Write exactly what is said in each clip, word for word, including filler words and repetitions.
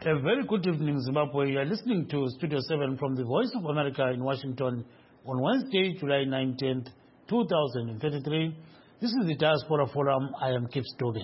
A very good evening, Zimbabwe. You are listening to Studio seven from the Voice of America in Washington on Wednesday, July nineteenth, two thousand twenty-three. This is the Diaspora Forum. I am Kip Stobe.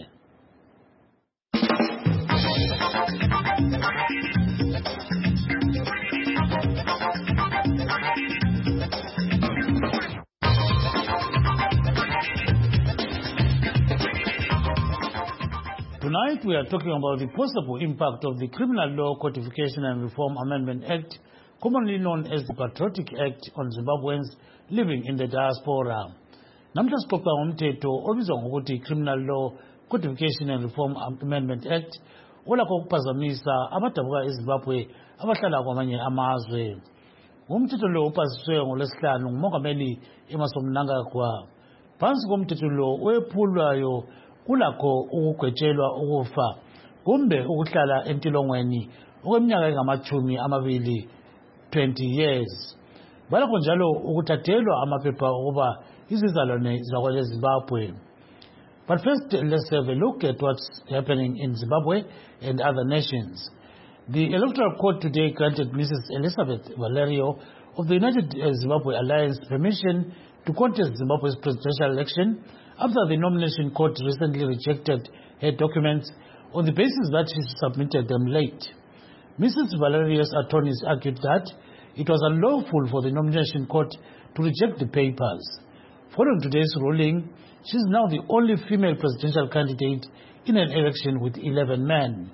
Tonight we are talking about the possible impact of the Criminal Law Codification and Reform Amendment Act, commonly known as the Patriotic Act, on Zimbabweans living in the diaspora. Namhla sixoxa ngomthetho obizwa ngokuthi Criminal Law Codification and Reform Amendment Act olakho ukuphazamisa abadabuka eZimbabwe abahlala kwamanye amazwe. Umthetho lo upasiswe ngolwesihlanu nguMongameli Emmerson Mnangagwa. Phansi komthetho lo owephulwayo kulakho ukugwetshelwa ukufa kumbe ukuhlala entilongweni okweminyaka engamachumi amabili twenty years. Balakho njalo ukuthathelwa amaphepha okuba izizalwane zakwele Zimbabwe. But first, let's have a look at what's happening in Zimbabwe and other nations. The Electoral Court today granted Missus Elizabeth Valerio of the United Zimbabwe Alliance permission to contest Zimbabwe's presidential election after the nomination court recently rejected her documents on the basis that she submitted them late. Missus Valerio's attorneys argued that it was unlawful for the nomination court to reject the papers. Following today's ruling, she is now the only female presidential candidate in an election with eleven men.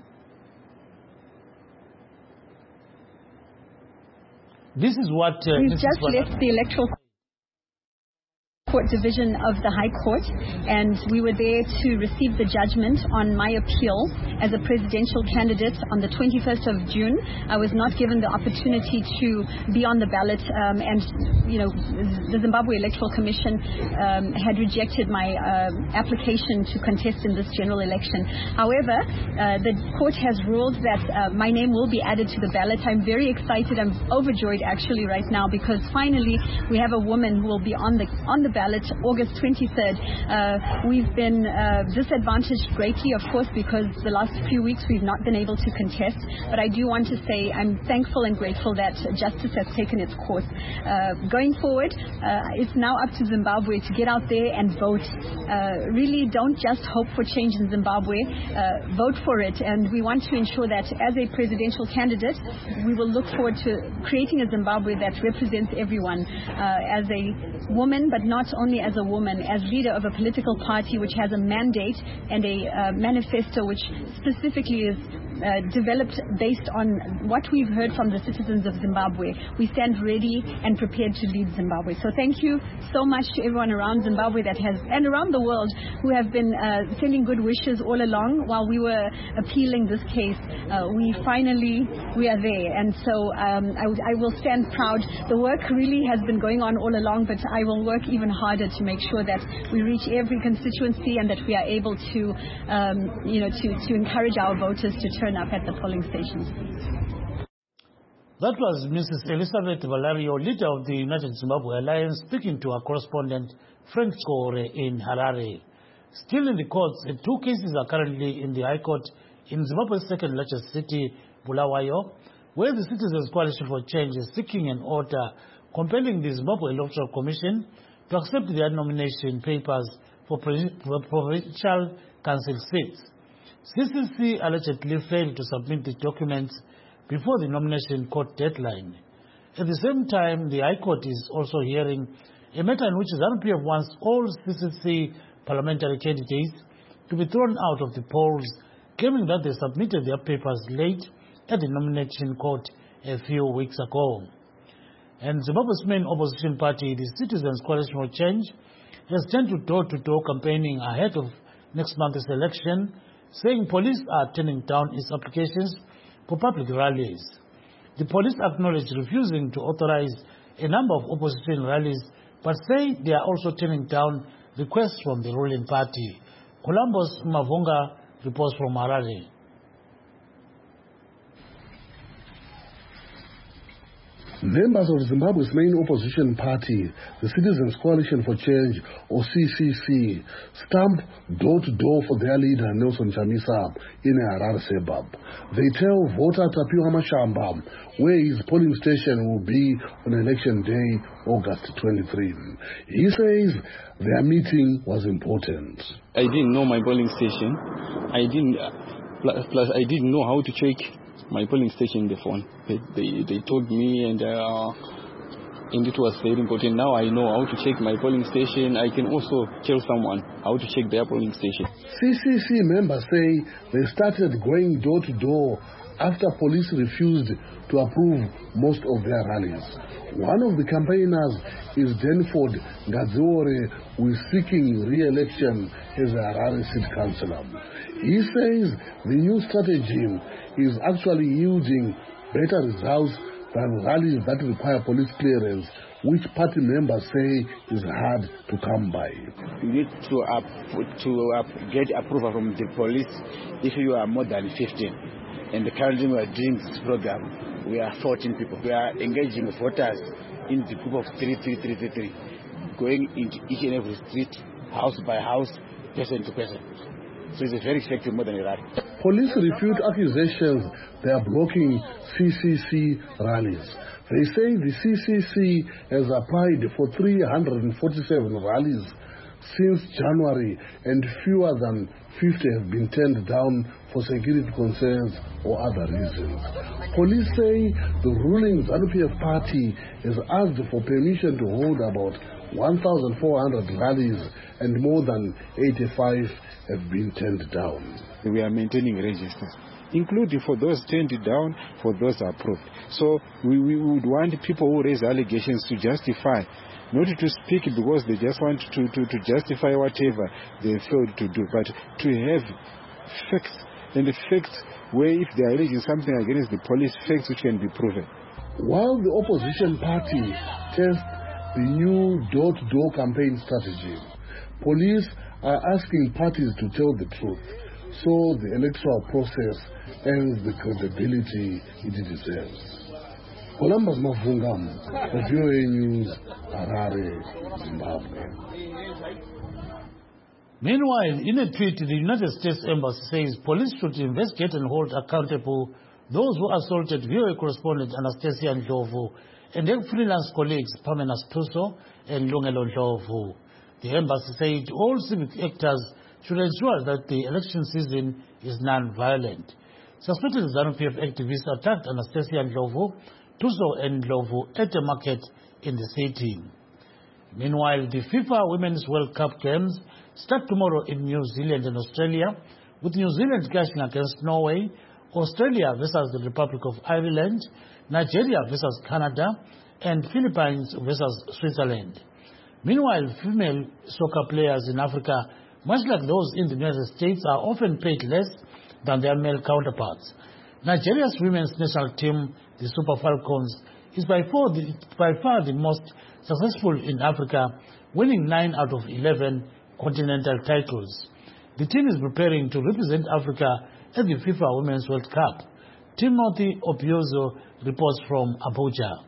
This is what uh, We've just left the electoral Court Division of the High Court, and we were there to receive the judgment on my appeal as a presidential candidate on the twenty-first of June. I was not given the opportunity to be on the ballot, um, and you know, the Zimbabwe Electoral Commission um, had rejected my uh, application to contest in this general election. However, uh, the court has ruled that uh, my name will be added to the ballot. I'm very excited. I'm overjoyed actually right now, because finally we have a woman who will be on the on the ballot August twenty-third. Uh, we've been uh, disadvantaged greatly, of course, because the last few weeks we've not been able to contest. But I do want to say I'm thankful and grateful that justice has taken its course. Uh, going forward, uh, it's now up to Zimbabwe to get out there and vote. Uh, really, don't just hope for change in Zimbabwe. Uh, vote for it. And we want to ensure that as a presidential candidate, we will look forward to creating a Zimbabwe that represents everyone. Uh, as a woman, but not only as a woman, as leader of a political party which has a mandate and a uh, manifesto which specifically is uh, developed based on what we've heard from the citizens of Zimbabwe. We stand ready and prepared to lead Zimbabwe. So thank you so much to everyone around Zimbabwe that has, and around the world, who have been uh, sending good wishes all along while we were appealing this case. Uh, we finally, we are there. And so um, I, I will stand proud. The work really has been going on all along, but I will work even harder to make sure that we reach every constituency and that we are able to, um, you know, to, to encourage our voters to turn up at the polling stations. That was Missus Elizabeth Valerio, leader of the United Zimbabwe Alliance, speaking to our correspondent Frank Score in Harare. Still in the courts, two cases are currently in the High Court in Zimbabwe's second largest city, Bulawayo, where the Citizens Coalition for Change is seeking an order compelling the Zimbabwe Electoral Commission to accept their nomination papers for provincial council seats. C C C allegedly failed to submit the documents before the nomination court deadline. At the same time, the High Court is also hearing a matter in which ZANU P F wants all C C C parliamentary candidates to be thrown out of the polls, claiming that they submitted their papers late at the nomination court a few weeks ago. And Zimbabwe's main opposition party, the Citizens Coalition for Change, has turned to door-to-door campaigning ahead of next month's election, saying police are turning down its applications for public rallies. The police acknowledge refusing to authorize a number of opposition rallies, but say they are also turning down requests from the ruling party. Columbus Mavunga reports from Harare. Members of Zimbabwe's main opposition party, the Citizens Coalition for Change, or C C C, stamped door-to-door for their leader, Nelson Chamisa, in a Harare suburb. They tell voter Tapiwa Mashamba where his polling station will be on election day, August twenty-third. He says their meeting was important. I didn't know my polling station. I didn't, uh, plus I didn't know how to check my polling station in the phone. They, they, they told me, and uh, and it was very important. Now I know how to check my polling station. I can also tell someone how to check their polling station. C C C members say they started going door to door after police refused to approve most of their rallies. One of the campaigners is Denford Ngadziore, who is seeking re-election as a Harare City Councillor. He says the new strategy is actually yielding better results than rallies that require police clearance, which party members say is hard to come by. You need to, up, to up, get approval from the police if you are more than fifteen. And currently we are doing this program. We are fourteen people. We are engaging voters in the group of three, three, three, three, three, going into each and every street, house by house, person to person. So it's a very effective modern rally. Police refute accusations they are blocking C C C rallies. They say the C C C has applied for three hundred forty-seven rallies since January, and fewer than fifty have been turned down for security concerns or other reasons. Police say the ruling ZANU-P F party has asked for permission to hold about one thousand four hundred rallies, and more than eighty-five have been turned down. We are maintaining registers, including for those turned down, for those approved. So we, we would want people who raise allegations to justify, not to speak because they just want to, to, to justify whatever they failed to do, but to have facts, and the facts where if they are alleging something against the police, facts which can be proven. While the opposition party tests the new door-to-door campaign strategy, police are asking parties to tell the truth so the electoral process earns the credibility it deserves. Columbus Mavungam, V O A News, Harare, Zimbabwe. Meanwhile, in a tweet, the United States Embassy says police should investigate and hold accountable those who assaulted V O A correspondent Anastasia Ndlovu and their freelance colleagues Pamela Stuso and Lungelo Ndlovu. The embassy said all civic actors should ensure that the election season is non-violent. Suspected ZANU-P F activists attacked Anastasia Ndlovu, Tuso and Ndlovu at a market in the city. Meanwhile, the FIFA Women's World Cup games start tomorrow in New Zealand and Australia, with New Zealand clashing against Norway, Australia versus the Republic of Ireland, Nigeria versus Canada, and Philippines versus Switzerland. Meanwhile, female soccer players in Africa, much like those in the United States, are often paid less than their male counterparts. Nigeria's women's national team, the Super Falcons, is by far the, by far the most successful in Africa, winning nine out of eleven continental titles. The team is preparing to represent Africa at the FIFA Women's World Cup. Timothy Obiozo reports from Abuja.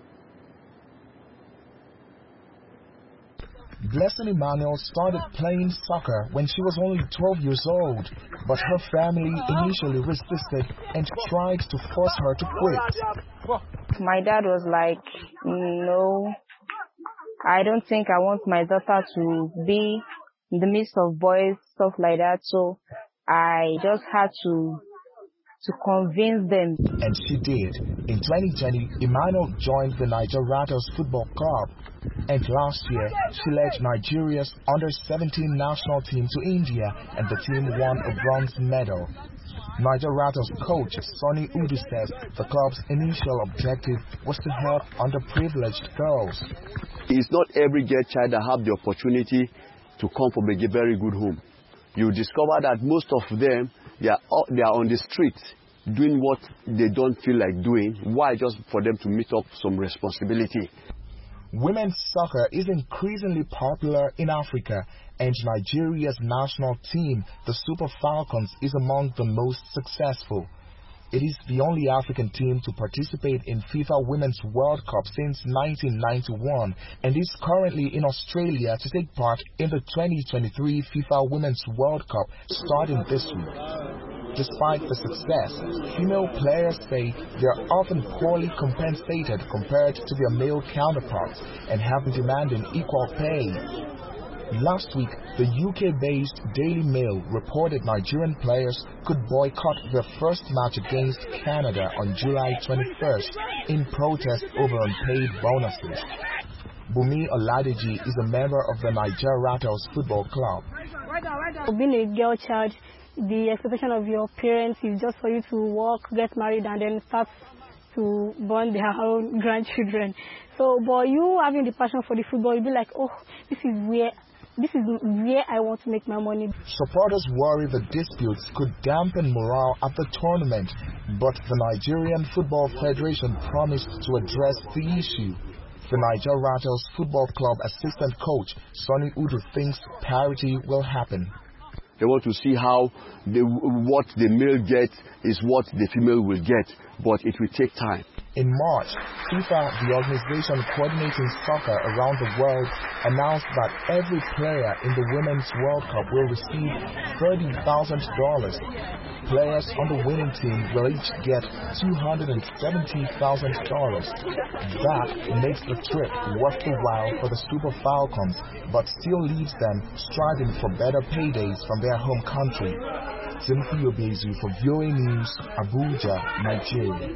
Blessing Emmanuel started playing soccer when she was only twelve years old, but her family initially resisted and tried to force her to quit. My dad was like, no, I don't think I want my daughter to be in the midst of boys, stuff like that. So I just had to to convince them. And she did. In twenty twenty, Emmanuel joined the Niger Rattles Football Club. And last year, she led Nigeria's under seventeen national team to India, and the team won a bronze medal. Niger Rattles coach Sonny Udu says the club's initial objective was to help underprivileged girls. It's not every girl child that have the opportunity to come from a very good home. You discover that most of them, they are, they are on the street doing what they don't feel like doing. Why? Just for them to meet up some responsibility. Women's soccer is increasingly popular in Africa, and Nigeria's national team, the Super Falcons, is among the most successful. It is the only African team to participate in FIFA Women's World Cup since nineteen ninety-one and is currently in Australia to take part in the twenty twenty-three FIFA Women's World Cup starting this week. Despite the success, female players say they are often poorly compensated compared to their male counterparts and have been demanding equal pay. Last week, the U K-based Daily Mail reported Nigerian players could boycott their first match against Canada on July twenty-first in protest over unpaid bonuses. Bumi Oladeji is a member of the Niger Rattles Football Club. Being a girl child, the expectation of your parents is just for you to work, get married, and then start to born their own grandchildren. So, but you having the passion for the football, you'll be like, oh, this is where This is where I want to make my money. Supporters worry the disputes could dampen morale at the tournament, but the Nigerian Football Federation promised to address the issue. The Niger Rattles Football Club assistant coach, Sonny Udu, thinks parity will happen. They want to see how the, what the male gets is what the female will get, but it will take time. In March, FIFA, the organization coordinating soccer around the world, announced that every player in the Women's World Cup will receive thirty thousand dollars. Players on the winning team will each get two hundred seventy thousand dollars. That makes the trip worth the while for the Super Falcons, but still leaves them striving for better paydays from their home country. Timothy Obezu for V O A News, Abuja, Nigeria.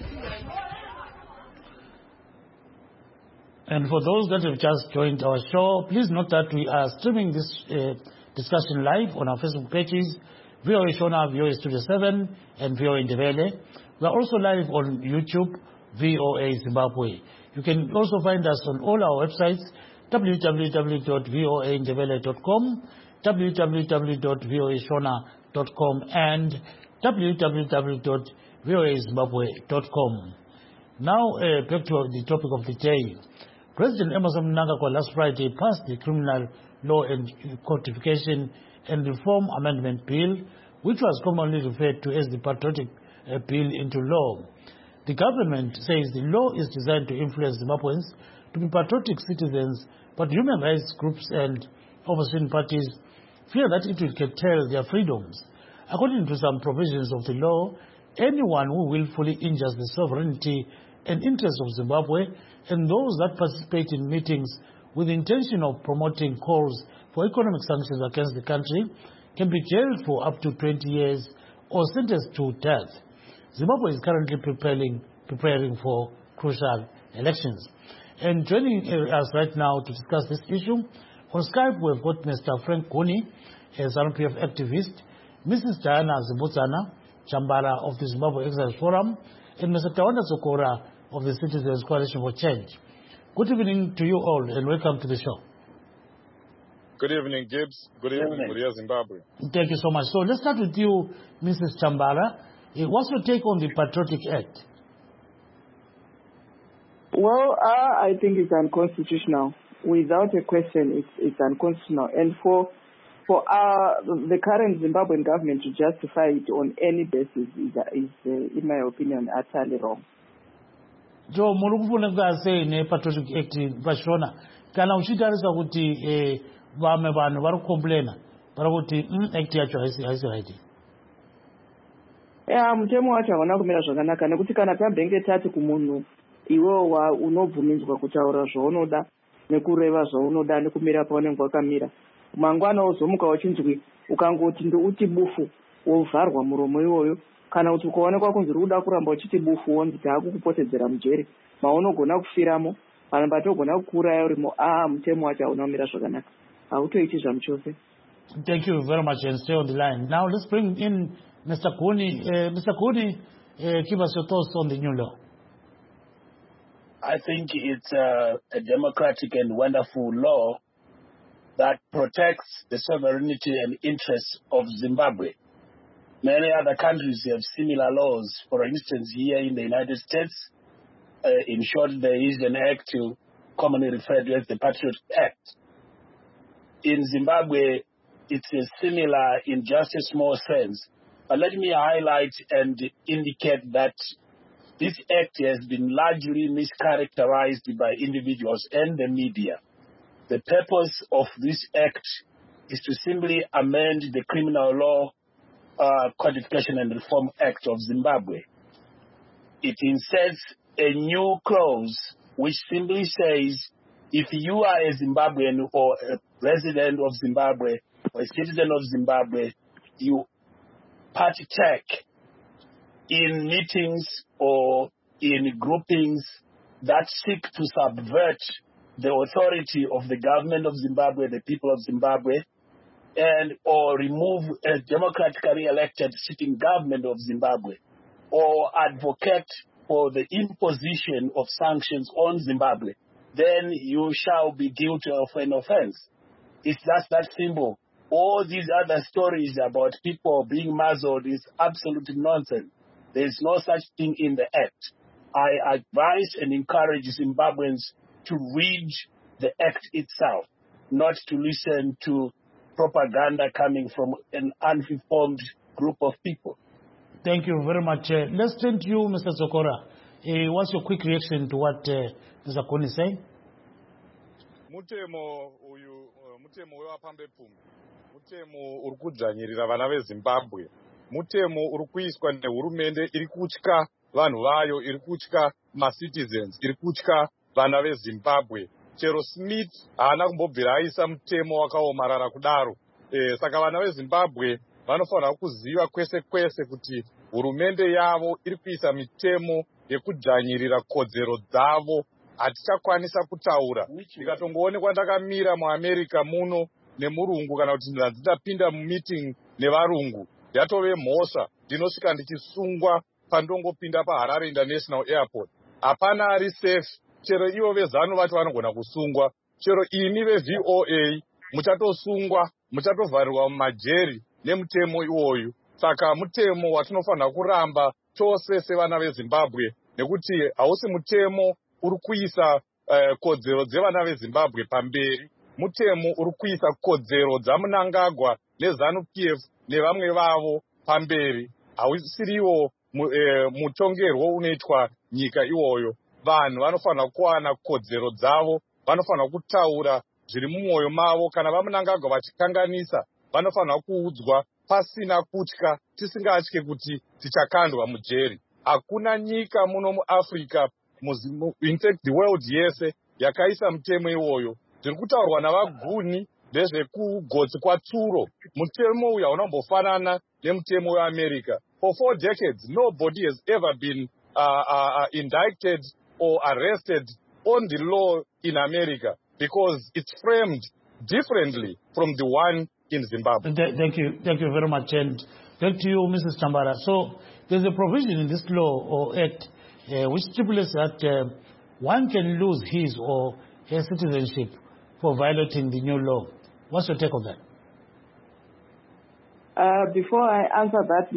And for those that have just joined our show, please note that we are streaming this uh, discussion live on our Facebook pages, V O A Shona, V O A Studio seven, and V O A Ndebele. We are also live on YouTube, V O A Zimbabwe. You can also find us on all our websites, w w w dot v o a ndebele dot com, w w w dot v o a shona dot com, and w w w dot v o a zimbabwe dot com. Now, uh, back to the topic of the day. President Emmerson Mnangagwa last Friday passed the Criminal Law and Codification and Reform Amendment Bill, which was commonly referred to as the Patriotic uh, Bill, into law. The government says the law is designed to influence Zimbabweans to be patriotic citizens, but human rights groups and opposition parties fear that it will curtail their freedoms. According to some provisions of the law, anyone who willfully injures the sovereignty and interests of Zimbabwe and those that participate in meetings with the intention of promoting calls for economic sanctions against the country can be jailed for up to twenty years or sentenced to death. Zimbabwe is currently preparing, preparing for crucial elections. And joining us right now to discuss this issue, on Skype we've got Mister Frank Guni, a ZANU P F activist, Missus Diana Zibutsana, Chambara of the Zimbabwe Exile Forum, and Mister Tawanda Sokora of the Citizens Coalition for Change. Good evening to you all and welcome to the show. Good evening, Gibbs. Good evening, Maria Zimbabwe. Thank you so much. So let's start with you, Missus Chambara. What's your take on the Patriotic Act? Well, uh, I think it's unconstitutional. Without a question, it's, it's unconstitutional. And for for uh, the current Zimbabwean government to justify it on any basis is, is uh, in my opinion, utterly wrong. Jo mulukufuna ngase ne Patriotic Act vashona kana uchitarisa kuti eh vame vanhu vari complaina vari kuti act yacho haisi haisi right. Ya mutemo wacho hauna kumira zvakanaka nekuti kana tambenge tati kumunhu iwewo unobvuminzwa kutaura zvaunoda nekureva zvaunoda nekumira paunenge wakamira, mangwana uzomuka uchinzwi ukangoti ndouti bufu wovharwa muromo iwoyo, kana kuti ukaonekwa kunzi uri kuda kuramba uchiti bufu wonzi taakukupotedzera mujeri maunogona kufiramo kana patogona kukuuraya urimo. Ah, mutemo wacho hauna kumira zvakanaka, hautoiti zvamuchose. Thank you very much and stay on the line. Now let's bring in Mister Guni. Uh, Mister Guni, uh, give us your thoughts on the new law. I think it's uh, a democratic and wonderful law that protects the sovereignty and interests of Zimbabwe. Many other countries have similar laws. For instance, here in the United States, uh, in short, there is an act commonly referred to as the Patriot Act. In Zimbabwe, it's uh, similar in just a small sense, But let me highlight and indicate that this act has been largely mischaracterized by individuals and the media. The purpose of this act is to simply amend the Criminal Law uh, Codification and Reform Act of Zimbabwe. It inserts a new clause which simply says if you are a Zimbabwean or a resident of Zimbabwe or a citizen of Zimbabwe, you partake in meetings or in groupings that seek to subvert the authority of the government of Zimbabwe, the people of Zimbabwe, and or remove a democratically elected sitting government of Zimbabwe, or advocate for the imposition of sanctions on Zimbabwe, then you shall be guilty of an offense. It's just that simple. All these other stories about people being muzzled is absolute nonsense. There is no such thing in the act. I advise and encourage Zimbabweans to read the act itself, not to listen to propaganda coming from an uninformed group of people. Thank you very much. Uh, let's turn to you, Mister Sokora. Uh, what's your quick reaction to what uh, Mister Koni is saying? Mutemo uyu mutemo wewapambe pfumi. Mutemo uri kudzvanyirira vana veZimbabwe. Mutemo uri kuiswa nehurumende iri kutya vanhu vayo, iri kutya macitizens, iri kutya vana veZimbabwe. Chero Smith haana kumbobvira aisa mutemo wakaomarara kudaro. E, saka vana veZimbabwe vanofanira kuziva kwese kwese kuti hurumende yavo iri kuisa mitemo yekudzvanyirira kodzero dzavo. Hatichakwanisa kutaura. Ndikatongoonekwa ndakamira muAmerica muno nemurungu kana kuti ndinadzidapinda mumeeting nevarungu. Yatove mhosva ndinosvika ndichisungwa pandongopinda paHarare International Airport. Hapana ari safe. Chero ivo vezano vati vanogona kusungwa. Chero imi veV O A muchatosungwa, muchatovharirwa mumajeri nemutemo iwoyu. Saka mutemo watinofanira kuramba tose sevana veZimbabwe, nekuti hausi mutemo uri kuisa uh, kodzero dzevana veZimbabwe pamberi. Mutemo uri kuisa kodzero dzaMnangagwa neZanu-P F nevamwe vavo pamberi. Hausiriwo uh, mutongerwo unoitwa nyika iwoyo. Vanhu vanofanira kuwana kodzero dzavo, vanofanira kutaura zviri mumwoyo mavo. Kana vaMnangagwa vachikanganisa, vanofanira kuudzwa pasina kutya, tisingatye kuti tichakandwa mujeri. Hakuna nyika muno muAfrica, in fact the world yese, yakaisa mutemo iwoyo. Zviri kutaurwa navaguni ndezvekugotsi kwatsuro. Mutemo uyu haunambofanana nemutemo weAmerica. For four decades, nobody has ever been uh, uh, indicted or arrested on the law in America because it's framed differently from the one in Zimbabwe. Thank you. Thank you very much. And back to you, Missus Chambara. So there's a provision in this law or act uh, which stipulates that uh, one can lose his or her citizenship for violating the new law. What's your take on that? Uh, before I answer that,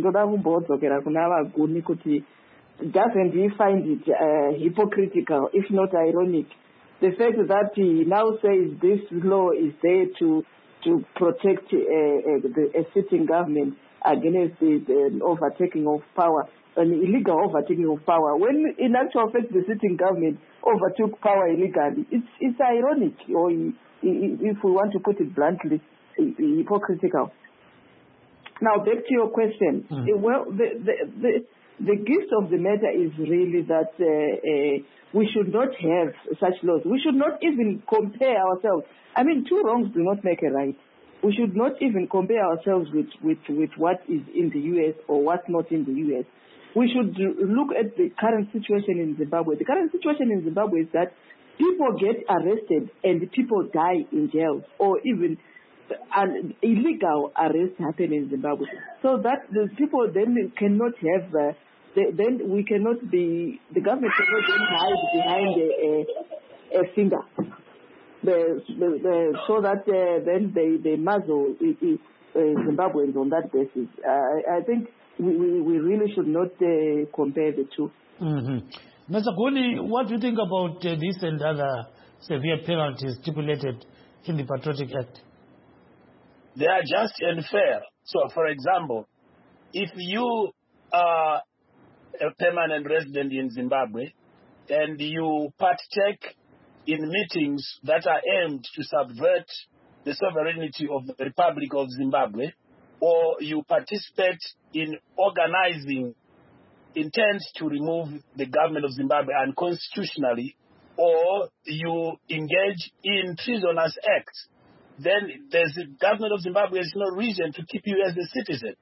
doesn't he find it uh, hypocritical, if not ironic? The fact that he now says this law is there to to protect uh, uh, the, a sitting government against the, the overtaking of power, an illegal overtaking of power, when in actual fact the sitting government overtook power illegally. It's, it's ironic, or if we want to put it bluntly, hypocritical. Now back to your question. Mm. Well, the, the, the, the gist of the matter is really that uh, uh, we should not have such laws. We should not even compare ourselves. I mean, two wrongs do not make a right. We should not even compare ourselves with, with, with what is in the U S or what's not in the U S. We should look at the current situation in Zimbabwe. The current situation in Zimbabwe is that people get arrested and people die in jails, or even an illegal arrests happen in Zimbabwe. So that the people then cannot have, uh, they, then we cannot be, the government cannot then hide behind a, a, a finger. The, the, the, so that uh, then they, they muzzle uh, Zimbabweans on that basis. Uh, I think we, we, we really should not uh, compare the two. Mm-hmm. Mister Koni, what do you think about uh, this and other severe penalties stipulated in the Patriotic Act? They are just and fair. So, for example, if you are a permanent resident in Zimbabwe and you partake in meetings that are aimed to subvert the sovereignty of the Republic of Zimbabwe, or you participate in organizing intent to remove the government of Zimbabwe unconstitutionally, or you engage in treasonous acts, then there's the government of Zimbabwe has no reason to keep you as a citizen.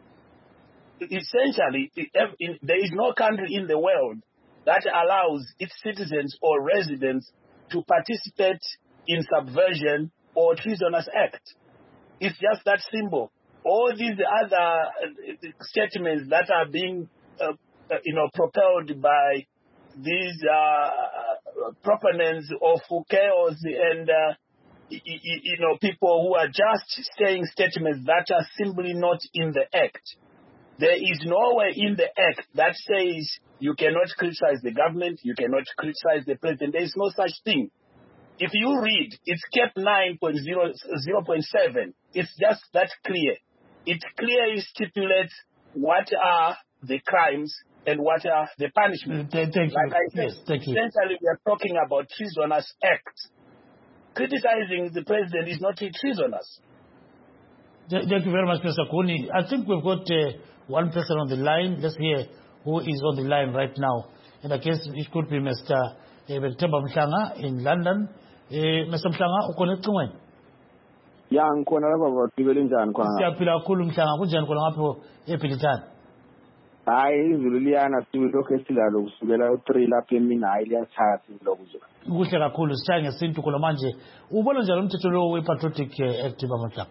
Essentially, there is no country in the world that allows its citizens or residents to participate in subversion or treasonous act. It's just that simple. All these other statements that are being, uh, you know, propelled by these uh, proponents of chaos and, uh, you know, people who are just saying statements that are simply not in the act. There is nowhere in the act that says you cannot criticize the government, you cannot criticize the president. There is no such thing. If you read, it's Cap nine point zero point seven. It's just that clear. It clearly stipulates what are the crimes and what are the punishments. Thank you. Like I said, yes, thank you. essentially we are talking about treasonous acts. Criticizing the president is not treasonous. Thank you very much, Mister Kuni. I think we've got uh, one person on the line. Let's hear who is on the line right now. And I guess it could be Mister Bektemba Mhlanga in London. Uh, Mister Mhlanga, ukhona ecingweni? Ya ngikhona lapha batibele njani khona? Siyaphila kakhulu Mhlanga, kunjani khona ngapho eBhilitani? Hayi izulu liyana silokho esilalo kusukela u-three lapha emini hayi liyatshaya silokho. Kuhle kakhulu sishaya ngesintu khona manje. Ubona njani umthetho lo we-Patriotic Act baMhlanga?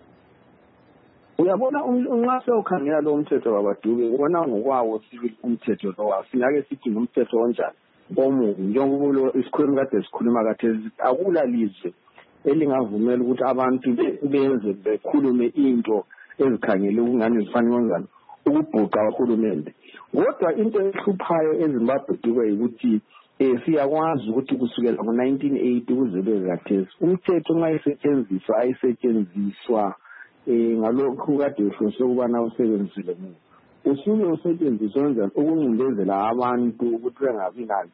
Uyabona nxa sewukhangela lo mthetho wabadube ubona ngokwawo sibili umthetho lo wasingake sithi ngumthetho onjani omubi njengoba isikhulumi kade sikhuluma kade akula lizwe elingavumela ukuthi abantu benze bekhulume into ezikhangele ukungani zifanele kanjani ukubhuqa uhulumende. Kodwa into ehluphayo eZimbabwe dube ukuthi eh siyakwazi ukuthi kusukela ngo nineteen eighty kuze bezathe umthetho nxa isetshenziswa ayisetshenziswa eh ngalokho kade uhlose ukubana usebenzisile mina usuke usetshenziswa kanjani ukuncindezela abantu ukuthi bengabi nani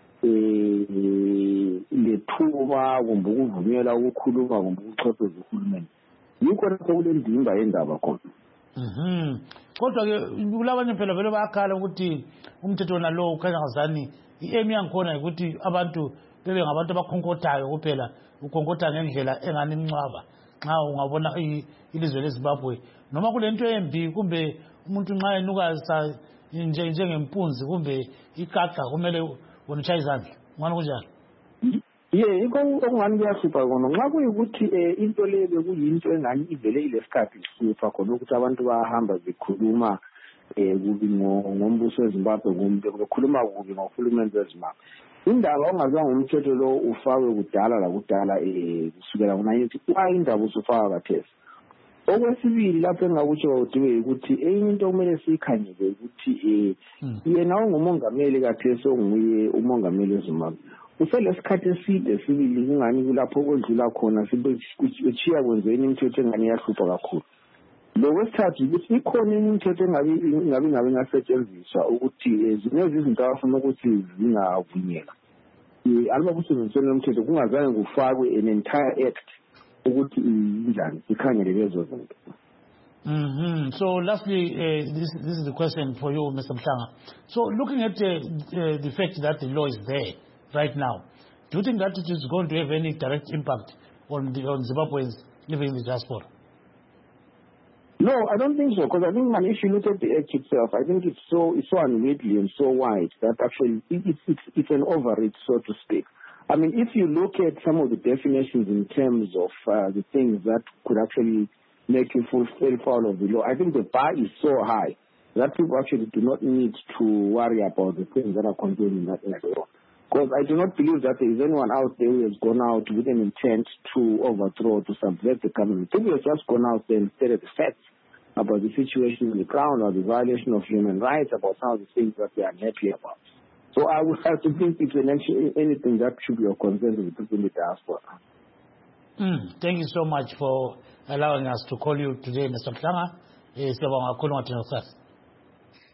eh lethuba kumbe ukuvumela ukukhuluma kumbe ukuxoxeza uhulumende. Yikho lapho kulendimba yendaba khona. Mhm. Kodwa ke kulabanye phela vele bayakhala ukuthi umthetho nalo ukhanya ngazani iemi yangikhona ukuthi abantu bebe ngabantu abakhonkotayo kuphela ukhonkotha ngendlela engani imncwaba nxa ungabona ilizwe leZimbabwe noma kulento embi kumbe umuntu nxa enuka nje njengempunzi kumbe ikaka kumele wona uchaye izandla ngani kunjani? Ye ikho okungani kuyasipha khona nxa kuyikuthi into le bekuyinto engani ivele ilesikhathi sipha khona ukuthi abantu bahamba bekhuluma eh kubi ngombuso weZimbabwe kumbe bekhuluma kubi ngohulumende weZimbabwe. Indaba ongazwa ngomthetho lo ufakwe kudala la kudala eh kusukela ngo-nineteen kwa indaba usufaka kathesi. Okwesibili lapho engakutsho ukuthi ukuthi enye into kumele siyikhangele ukuthi eh yena ungumongameli kathesi onguye umongameli weZimbabwe. Uselesikhathi eside sibili kungani kulapho kwendlula khona sibechiya kwenzeni imithetho engani yahlupha kakhulu. Lokwesithathu ukuthi ikhona imithetho engabi ngabi ngabe ngasetshenziswa ukuthi zinezi izinto abafuna ukuthi zingavunyelwa. Eh alba kusebenzisana nomthetho kungazange kufakwe an entire act ukuthi injani sikhangele lezo zinto. Mhm. So lastly, uh, this this is the question for you, Mister Mhlanga. So looking at uh, uh, the fact that the law is there right now, do you think that it is going to have any direct impact on the on Zimbabweans living in the diaspora? No, I don't think so, because I think, man, if you look at the act itself, I think it's so it's so unwieldy and so wide that actually it, it's it's it's an overreach, so to speak. I mean, if you look at some of the definitions in terms of uh, the things that could actually make you fulfill foul of the law, I think the bar is so high that people actually do not need to worry about the things that are contained in that law. Because I do not believe that there is anyone out there who has gone out with an intent to overthrow, to subvert the government. People have just gone out there and stated the facts about the situation on the ground or the violation of human rights, about some of the things that they are unhappy about. So I would have to think it's an actually anything that should be of concern to the people in the diaspora. Mm, thank you so much for allowing us to call you today, Mister Mhlanga.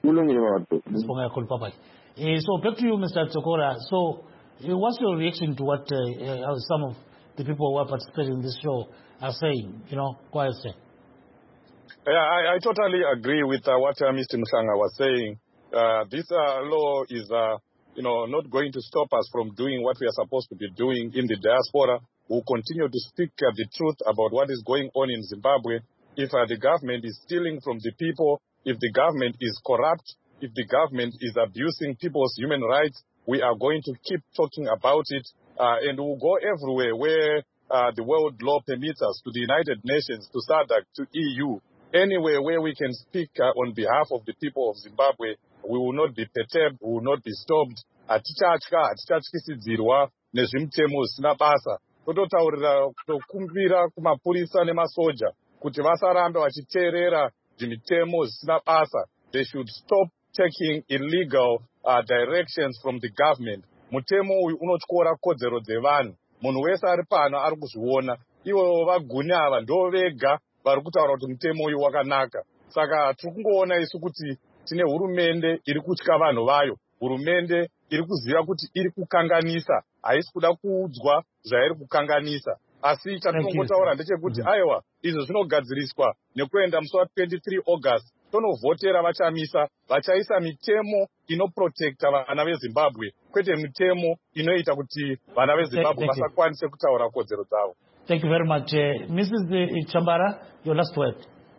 kulungile baba. Sibonga kakhulu Papa. Uh, so back to you, Mister Tsokora. So uh, what's your reaction to what uh, uh, some of the people who are participating in this show are saying? You know, quiet say. Yeah, I, I totally agree with uh, what uh, Mister Mshanga was saying. Uh, this uh, law is, uh, you know, not going to stop us from doing what we are supposed to be doing in the diaspora. We'll continue to speak uh, the truth about what is going on in Zimbabwe. If uh, the government is stealing from the people, if the government is corrupt, if the government is abusing people's human rights, we are going to keep talking about it. Uh, and we'll go everywhere where uh, the world law permits us, to the United Nations, to SADC, to E U. Anywhere where we can speak uh, on behalf of the people of Zimbabwe, we will not be perturbed, we will not be stopped. Hatichatya, hatichatyisidzirwa nezvimutemo zvisina basa. Tototaurira kutokumbira kumapurisa nemasoja kuti vasarambe vachiteerera zvimitemo zvisina basa. They should stop taking illegal uh, directions from the government. Mutemo uyu unotyora kodzero dzevanhu. Munhu wese ari pano ari kuzviona. Ivo vaguni ava ndo vega vari kutaura kuti mutemo uyu wakanaka. Saka tiri kungoona isu kuti tine hurumende iri kutya vanhu vayo. Hurumende iri kuziva kuti iri kukanganisa. Haisi kuda kuudzwa zvairi kukanganisa. Asi chatinongotaura ndechekuti aiwa izvo zvinogadziriswa nekuenda musi wa23 August. Tonovhotera vachamisa, vachaisa mitemo inoprotecta vana veZimbabwe, kwete mitemo inoita kuti vana veZimbabwe vasakwanise kutaura kodzero dzavo. Thank you very much. Uh, Missus Chambara, your last word.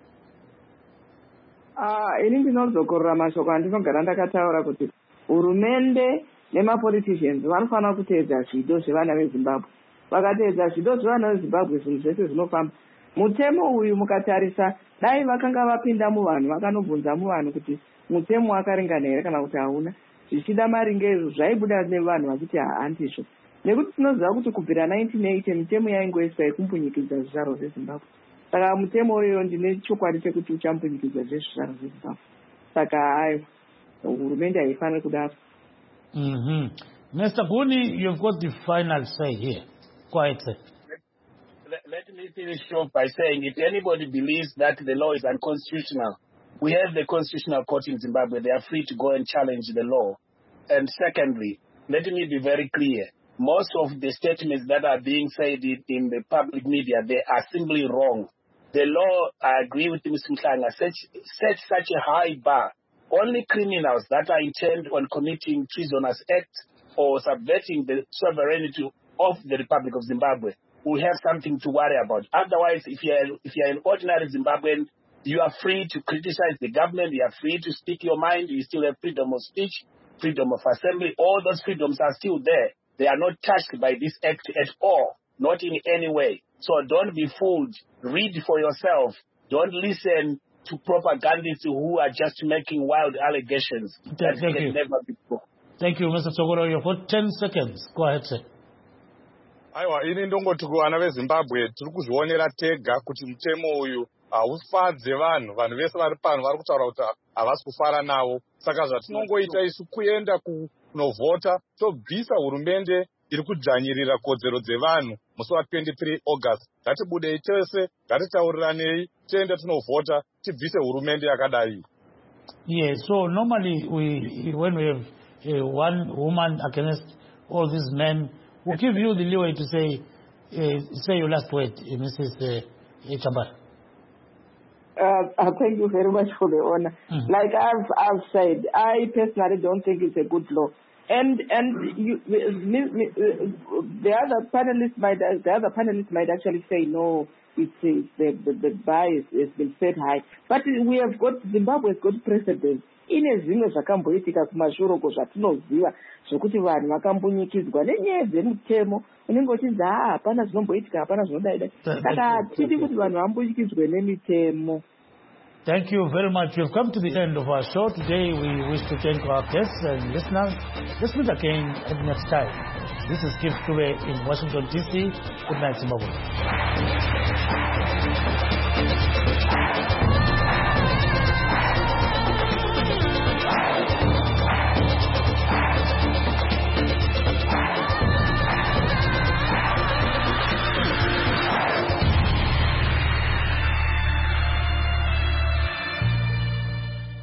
Ah, ini ndinozokorora mashoko andinogara ndakataura kuti hurumende nemapoliticians vanofanira kuteedza zvido zvevana veZimbabwe. Vakateedza zvido zvevana veZimbabwe zvinhu zvese zvinofamba. Mutemo uyu mukatarisa dai vakanga vapinda muvanhu vakanobvunza muvanhu kuti mutemo wakaringana here kana kuti hauna, zvichida maringezo zvaibuda nevanhu vachiti handizvo. Nekuti tinoziva kuti kubvira nineteen eighty mitemo yaingoiswa yekumbunyikidza zvizvarwa zveZimbabwe. Saka mutemo uyo ndine chokwadi chekuti uchambunyikidzwa zvizvarwa zveZimbabwe. Saka hayi hurumende haifaniri kudaro. Mhm. Mister Guni, you've got the final say here. Quiet. Let me finish off by saying, if anybody believes that the law is unconstitutional, we have the Constitutional Court in Zimbabwe. They are free to go and challenge the law. And secondly, let me be very clear. Most of the statements that are being said in the public media, they are simply wrong. The law, I agree with Mister Mhlanga, sets set such a high bar. Only criminals that are intent on committing treasonous acts or subverting the sovereignty of the Republic of Zimbabwe will have something to worry about. Otherwise, if you're, if you're an ordinary Zimbabwean, you are free to criticize the government, you are free to speak your mind, you still have freedom of speech, freedom of assembly. All those freedoms are still there. They are not touched by this act at all, not in any way. So don't be fooled. Read for yourself. Don't listen to propagandists who are just making wild allegations that Thank can you. never be proved. Thank you, Mister Tsogoro. You've got ten seconds. Go ahead, sir. Aiwa, ini ndongoti kuvana veZimbabwe tiri kuzvionera tega kuti mutemo uyu haufadze vanhu. Vanhu vese vari pano vari kutaura kuti havasi kufara navo. Saka zvatinongoita isu kuenda kunovhota tobvisa hurumende iri kudzvanyirira kodzero dzevanhu musi wa23 August. Ngatibudei tese, ngatitauriranei, tiende tinovhota, tibvise hurumende yakadai. Yeah, so normally we, when we have uh, one woman against all these men, we'll give you the leeway to say, uh, say your last word, uh, Missus Uh, Chambara. Uh, thank you very much for the honor. Mm-hmm. Like I've, I've said, I personally don't think it's a good law. And and you, me, me, uh, the other panelists might the other panelists might actually say no, it's, it's the the, the bar is, has been set high. But we have got Zimbabwe has got precedent. Ine zvimwe zvakamboitika kumashuroko zvatinoziva zvokuti vanhu vakambonyikidzwa nenyaya dzemutemo unenge uchinzi haa hapana zvinomboitika hapana zvinodaidai saka hatidi kuti vanhu vambonyikidzwe nemitemo. Thank you very much. We've come to the end of our show. Today we wish to thank our guests and listeners. Let's meet again at the next time. This is Gift Kube in Washington, D C. Good night, Zimbabwe.